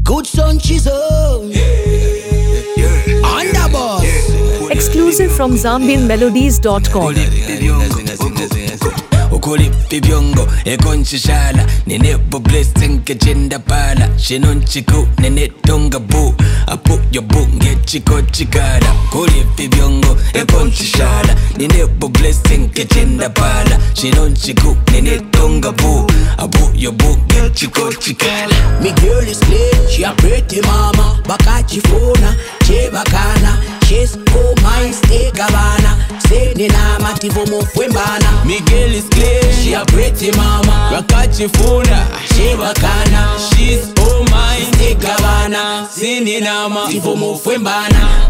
Good son, she's on. Underboss. Exclusive from ZambianMelodies.com. Ukuli pibiongo ekonchishana nene blessing kejenda pala shinonchiku nene tonga bu apu yo bu ngechiko chikada kuli pibiongo ekonchishana nene blessing kejenda pala shinonchiku nene tonga bu apu yo bu ngechiko chikada. Me girl is clean, she a pretty mama. Bakachi fona, che bakana. She's oh mine, stay gavana. Say nina mativo mo fwembana. Me girl is clean, she a pretty mama. Bakachi fona, Che bakana. she's oh mine, stay gavana. Say nina Mativo mo fwembana.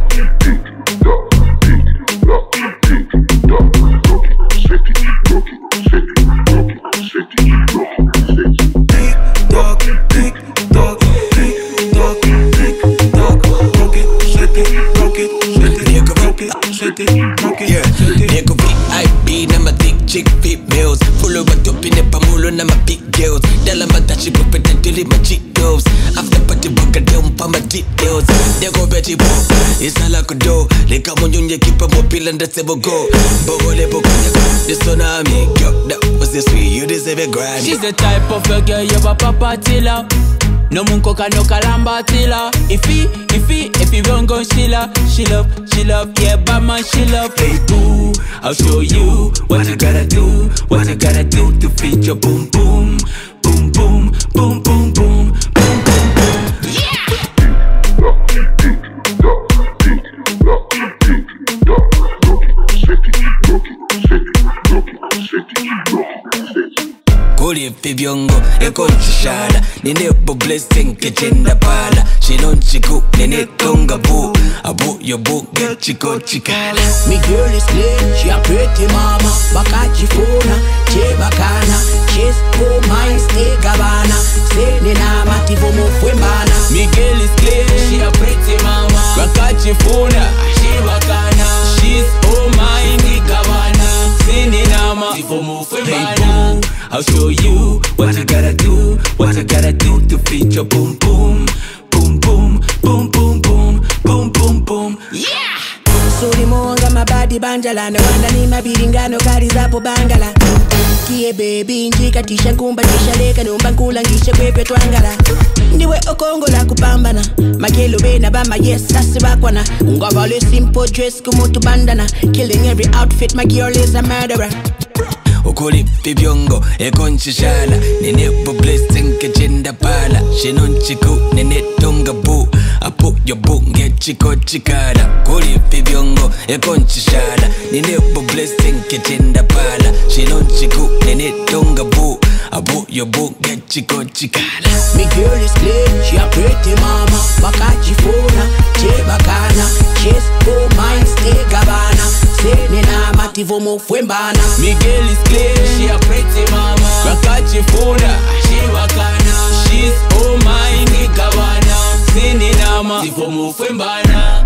Nigga VIP, na my thick chick fit meals. Full of a dope in the pamulo, na my big girls. Dala matachi puppet and delete my cheek girls. After party book a down pa my details. They go betty bo, it's all I could do. They come on you keep a mobile and the table go. Bogo le bogo, this one I me. Yo, that was the sweet, you deserve a Grammy. She's the type of a girl you a papa tilla. No munkoka no kalamba tilla. If he won't go she love, yeah, but man she love. Hey boo, I'll show you what I gotta do, to fit your boom boom, boom boom, boom boom boom, boom boom boom. Kuli pibiongo ekonchishana nene blessing kejenda pala shinonchiku nene tonga bu abu yo bu ngechiko chikala. Me girl is clean, she a pretty mama. Bakachi fona, che bakana. She's oh mine, stay gavana. Say nina mativo mo fwembana. Me girl is clean, she a pretty mama. Bakachi fona, she bakana. She's oh mine, stay gavana. Say nina mativo mo fwembana. I'll show you what I gotta do, to fit your boom boom, boom boom, boom boom boom, boom boom boom. Yeah! Suri monga mabadi banjala. No wanda ni mabiringano kari zapo bangala. Kie baby njika tisha nkumba tisha leka. Numba nkula ngisha kwepe twangala. Ndiwe okongo la kupambana. Magelo bena bamba yes sasi bakwana. Unga vale simple dress kumutu bandana. Killing every outfit, my girl is a murderer. Ukuli pibiongo ekonchishana nene blessing kejenda pala shinonchiku nene tonga bu apu yo bu ngechiko chikada. Kuli pibiongo ekonchishana nene blessing kejenda pala shinonchiku nene tonga bu apu yo bu ngechiko chikada. Me girl is clean, she a pretty mama. Bakachi fona, che bakana. She's oh mine, stay gavana. Say nina mativo mo fwembana. Me girl is clean, she a pretty mama. Bakachi fona, she wakana. She's oh mine, stay gavana. Say nina mativo mo fwembana.